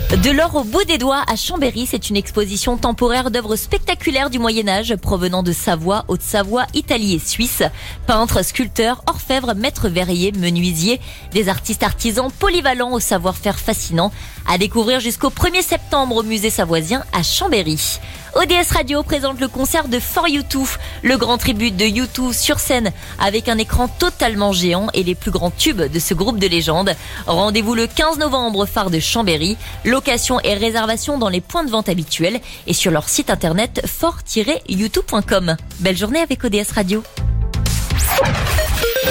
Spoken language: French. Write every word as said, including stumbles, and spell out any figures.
De l'or au bout des doigts à Chambéry, c'est une exposition temporaire d'œuvres spectaculaires du Moyen-Âge provenant de Savoie, Haute-Savoie, Italie et Suisse. Peintres, sculpteurs, orfèvres, maîtres verriers, menuisiers, des artistes artisans polyvalents au savoir-faire fascinant. À découvrir jusqu'au premier septembre au musée savoisien à Chambéry. O D S Radio présente le concert de For You Two, le grand tribut de U deux sur scène avec un écran totalement géant et les plus grands tubes de ce groupe de légende. Rendez-vous le quinze novembre, phare de Chambéry. Location et réservation dans les points de vente habituels et sur leur site internet for tiret u deux point com. Belle journée avec O D S Radio.